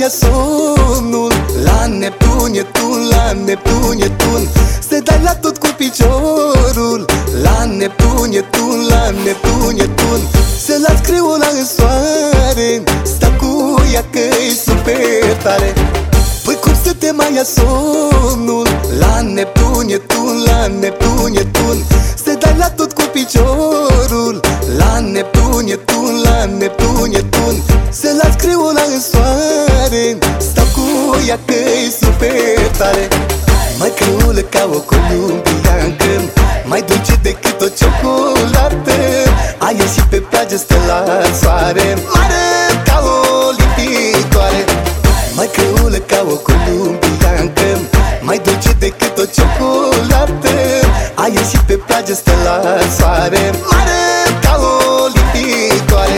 ia somnul. La Neptun e tun, la Neptun e tun, se dai la tot cu piciorul. La Neptun e tun, la Neptun e tun, se las creiola în soare. Sta cu ea că-i super tare. Păi cum să te mai ia somnul? La Neptun e tun, la Neptun e tun, se dai la tot cu piciorul. La Neptun e tun, la Neptun e tun, se las creiola în soare. Stau cu ea că-i super tare. Mai creulă ca o columbiancă, mai dulce decât o ciocolată. A ieșit pe plajă, stă la soare, mare ca o lipitoare. Mai creulă ca o columbiancă, mai dulce decât o ciocolată. A ieșit pe plajă, stă la soare, mare ca o lipitoare.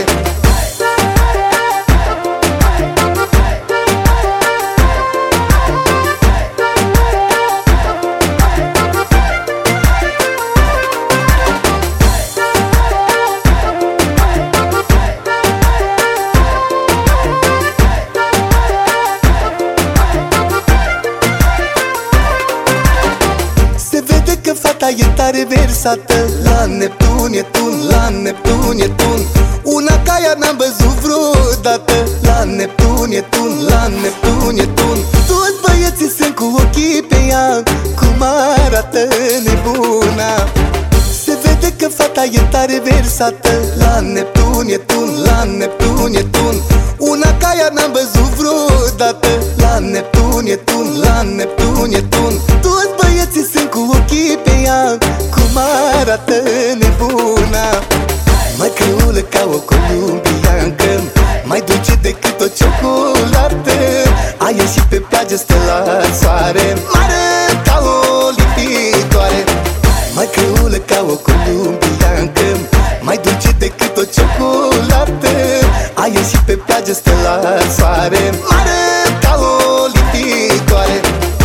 Fata e tare versată. La Neptun e tun, la Neptun e tun, una ca ea n-am văzut vreodată. La Neptun e tun, la Neptun e tun, toți băieții sunt cu ochii pe ea. Cum arată nebuna, se vede că fata e tare versată. La Neptun e tun, la Neptun e tun, una ca ea n-am văzut vreodată. La Neptun e tun, la Neptun e tun, toți băieții sunt cu ochii pe ea. Cum arată nebuna, mai creulă ca o columbiancă, mai dulce decât o ciocolată. A ieșit pe plajă, stă la soare, mare ca o lipitoare. Mai creulă ca o columbiancă, mai dulce decât o ciocolată. A ieșit pe plajă, stă la soare, mare ca o lipitoare.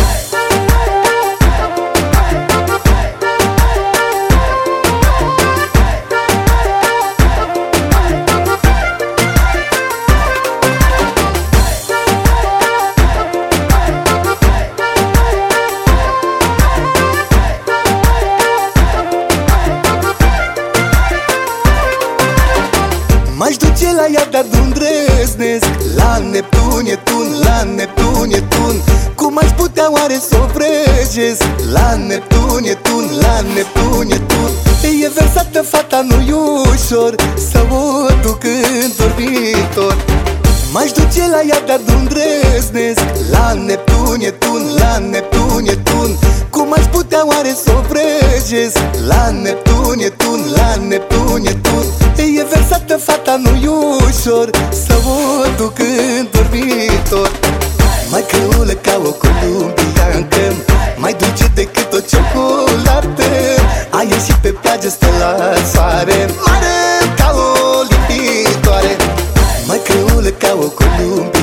M-aș duce la ea, dar nu îndrăznesc. La Neptun e tun, la Neptun e tun, cum aș putea oare să o vrăjesc? La Neptun e tun, la Neptun e tun, e versată fata, nu-i ușor să o duc în dormitor. M-aș duce la ea, dar nu îndrăznesc. La Neptun e tun, la Neptun e tun, cum aș putea oare să o vrăjesc? La Neptun e tun, la Neptun e tun, e versată fata, nu-i ușor să o duc în dormitor. Mai creulă ca o columbiancă, mai dulce decât o ciocolată. A ieșit pe plajă, stă la soare, mare ca o lipitoare. Mai creulă ca o columbiancă,